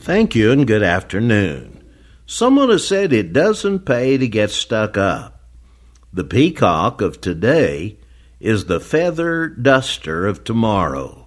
Thank you and good afternoon. Someone has said it doesn't pay to get stuck up. The peacock of today is the feather duster of tomorrow.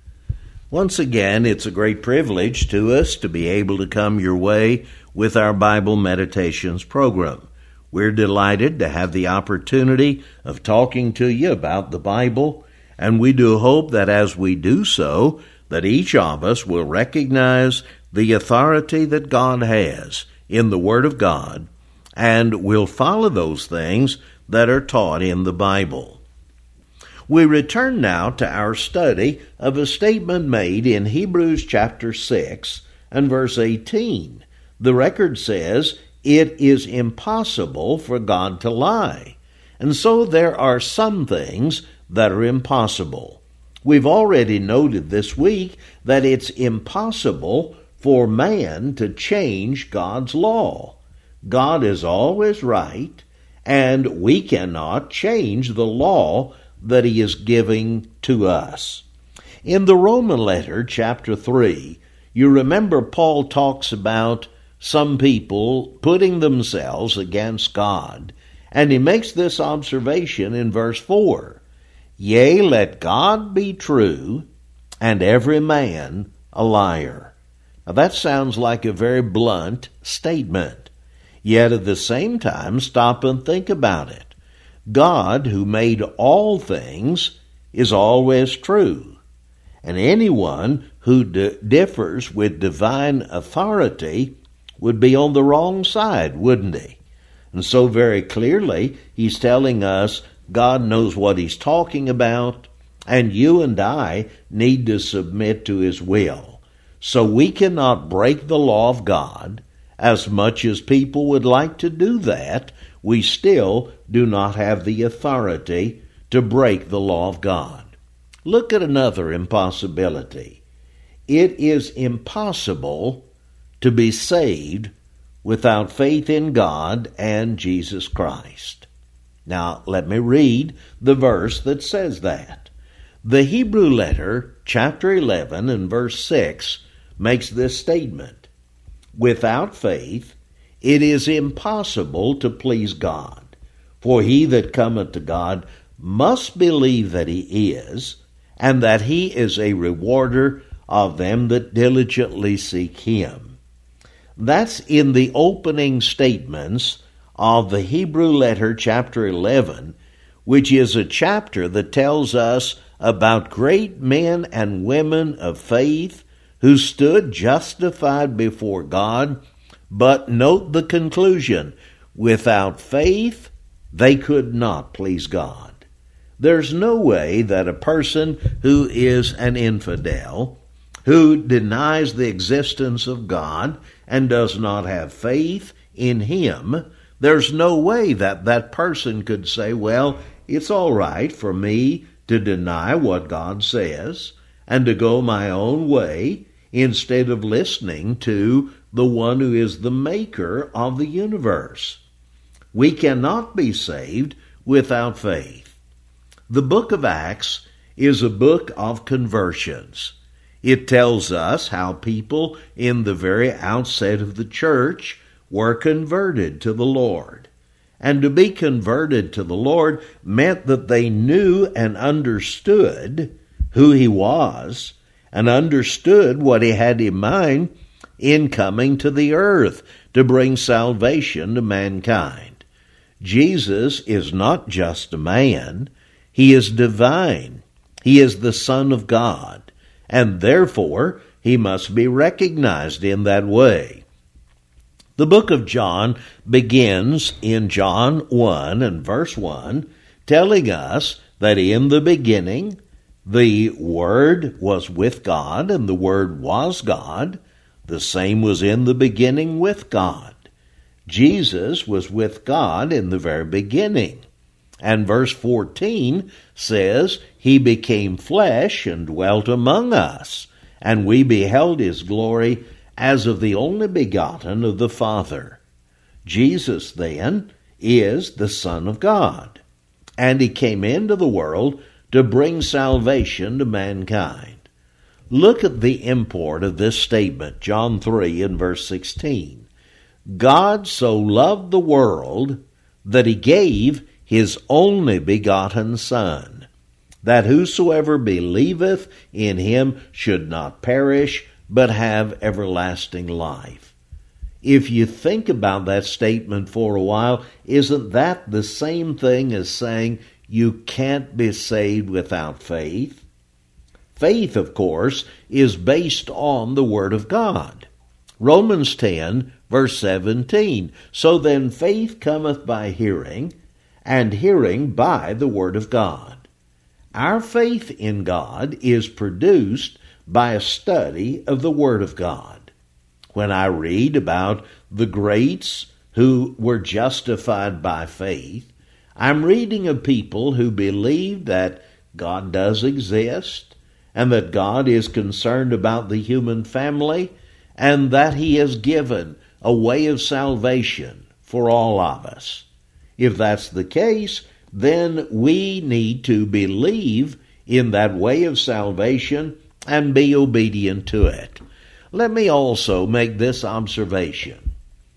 Once again, it's a great privilege to us to be able to come your way with our Bible Meditations program. We're delighted to have the opportunity of talking to you about the Bible, and we do hope that as we do so, that each of us will recognize the authority that God has in the Word of God, and will follow those things that are taught in the Bible. We return now to our study of a statement made in Hebrews chapter 6 and verse 18. The record says, "It is impossible for God to lie." And so there are some things that are impossible. We've already noted this week that it's impossible for man to change God's law. God is always right, and we cannot change the law that He is giving to us. In the Roman letter, chapter 3, you remember Paul talks about some people putting themselves against God, and he makes this observation in verse 4. "Yea, let God be true, and every man a liar." Now that sounds like a very blunt statement. Yet at the same time, stop and think about it. God, who made all things, is always true. And anyone who differs with divine authority would be on the wrong side, wouldn't he? And so very clearly, he's telling us God knows what He's talking about, and you and I need to submit to His will. So we cannot break the law of God. As much as people would like to do that, we still do not have the authority to break the law of God. Look at another impossibility. It is impossible to be saved without faith in God and Jesus Christ. Now, let me read the verse that says that. The Hebrew letter, chapter 11 and verse 6, makes this statement: "Without faith it is impossible to please God. For he that cometh to God must believe that He is, and that He is a rewarder of them that diligently seek Him." That's in the opening statements of the Hebrew letter, chapter 11, which is a chapter that tells us about great men and women of faith who stood justified before God. But note the conclusion: without faith, they could not please God. There's no way that a person who is an infidel, who denies the existence of God and does not have faith in Him, there's no way that that person could say, well, it's all right for me to deny what God says and to go my own way instead of listening to the one who is the maker of the universe. We cannot be saved without faith. The book of Acts is a book of conversions. It tells us how people in the very outset of the church were converted to the Lord. And to be converted to the Lord meant that they knew and understood who He was, and understood what He had in mind in coming to the earth to bring salvation to mankind. Jesus is not just a man. He is divine. He is the Son of God, and therefore He must be recognized in that way. The book of John begins in John 1 and verse 1, telling us that in the beginning the Word was with God, and the Word was God. The same was in the beginning with God. Jesus was with God in the very beginning. And verse 14 says, "He became flesh and dwelt among us, and we beheld His glory as of the only begotten of the Father." Jesus, then, is the Son of God, and He came into the world to bring salvation to mankind. Look at the import of this statement, John 3 and verse 16. God so loved the world that he gave his only begotten Son, that whosoever believeth in him should not perish, but have everlasting life. If you think about that statement for a while, isn't that the same thing as saying you can't be saved without faith? Faith, of course, is based on the Word of God. Romans 10, verse 17, so then faith cometh by hearing, and hearing by the Word of God. Our faith in God is produced by a study of the Word of God. When I read about the greats who were justified by faith, I'm reading of people who believe that God does exist, and that God is concerned about the human family, and that he has given a way of salvation for all of us. If that's the case, then we need to believe in that way of salvation and be obedient to it. Let me also make this observation.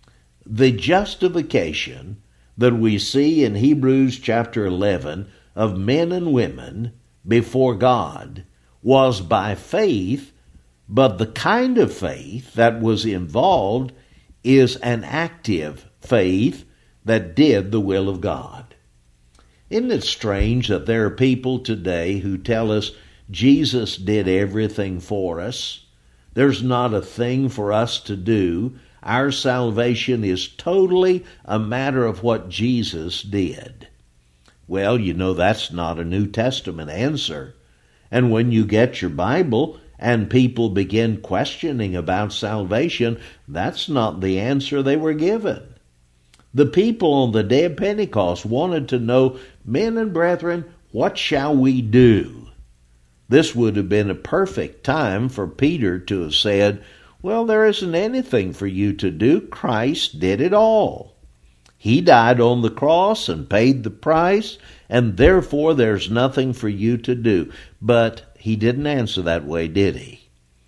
The justification that we see in Hebrews chapter 11 of men and women before God was by faith, but the kind of faith that was involved is an active faith that did the will of God. Isn't it strange that there are people today who tell us Jesus did everything for us? There's not a thing for us to do. Our salvation is totally a matter of what Jesus did. Well, you know that's not a New Testament answer. And when you get your Bible and people begin questioning about salvation, that's not the answer they were given. The people on the day of Pentecost wanted to know, men and brethren, what shall we do? This would have been a perfect time for Peter to have said, well, there isn't anything for you to do. Christ did it all. He died on the cross and paid the price, and therefore there's nothing for you to do. But he didn't answer that way, did he?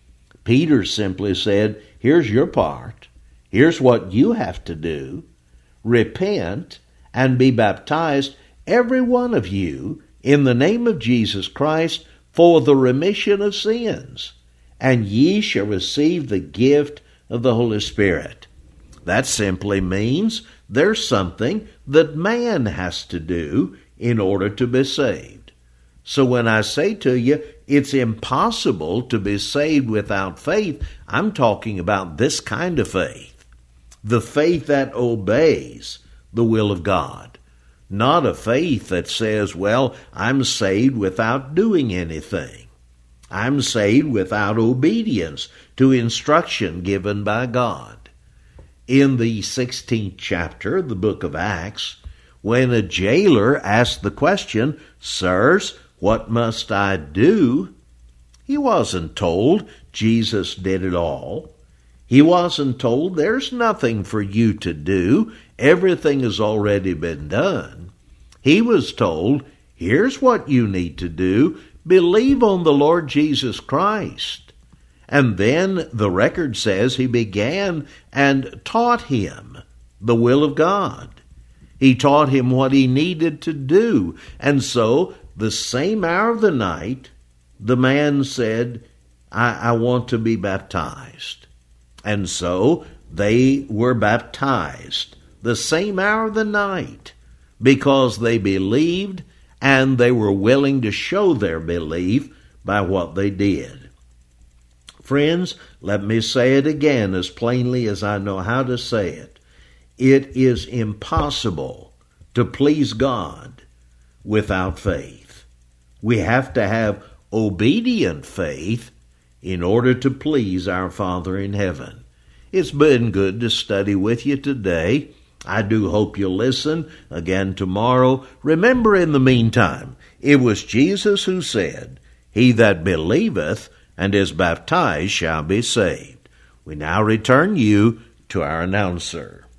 Peter simply said, here's your part. Here's what you have to do. Repent and be baptized, every one of you, in the name of Jesus Christ, for the remission of sins, and ye shall receive the gift of the Holy Spirit. That simply means there's something that man has to do in order to be saved. So when I say to you, it's impossible to be saved without faith, I'm talking about this kind of faith. The faith that obeys the will of God. Not a faith that says, well, I'm saved without doing anything. I'm saved without obedience to instruction given by God. In the 16th chapter of the book of Acts, when a jailer asked the question, sirs, what must I do? He wasn't told Jesus did it all. He wasn't told there's nothing for you to do. Everything has already been done. He was told, here's what you need to do. Believe on the Lord Jesus Christ. And then the record says he began and taught him the will of God. He taught him what he needed to do. And so, the same hour of the night, the man said, I want to be baptized. And so, they were baptized the same hour of the night because they believed and they were willing to show their belief by what they did. Friends, let me say it again as plainly as I know how to say it. It is impossible to please God without faith. We have to have obedient faith in order to please our Father in heaven. It's been good to study with you today. I do hope you'll listen again tomorrow. Remember, in the meantime, it was Jesus who said, he that believeth and is baptized shall be saved. We now return you to our announcer.